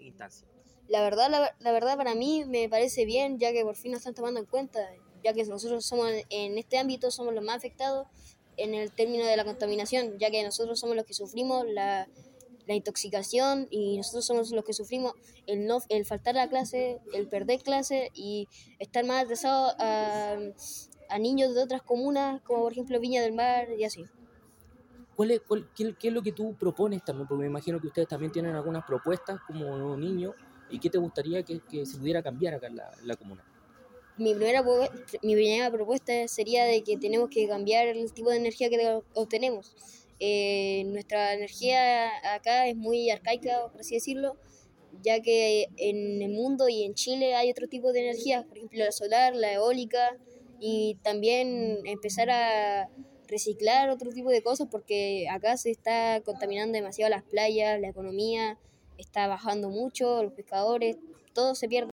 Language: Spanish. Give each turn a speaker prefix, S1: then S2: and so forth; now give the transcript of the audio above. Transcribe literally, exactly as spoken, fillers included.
S1: instancia?
S2: La verdad, la, la verdad para mí me parece bien, ya que por fin nos están tomando en cuenta, ya que nosotros somos en este ámbito somos los más afectados en el término de la contaminación, ya que nosotros somos los que sufrimos la, la intoxicación y nosotros somos los que sufrimos el no el faltar a clase, el perder clase y estar más atrasados a, a niños de otras comunas, como por ejemplo Viña del Mar y así.
S1: ¿Cuál es, cuál, qué, qué es lo que tú propones también? Porque me imagino que ustedes también tienen algunas propuestas como niños. ¿Y qué te gustaría que, que se pudiera cambiar acá en la, en la comuna?
S2: Mi primera, mi primera propuesta sería de que tenemos que cambiar el tipo de energía que obtenemos. Eh, nuestra energía acá es muy arcaica, por así decirlo, ya que en el mundo y en Chile hay otro tipo de energía, por ejemplo la solar, la eólica, y también empezar a reciclar otro tipo de cosas, porque acá se está contaminando demasiado las playas, la economía está bajando mucho, los pescadores, todo se pierde.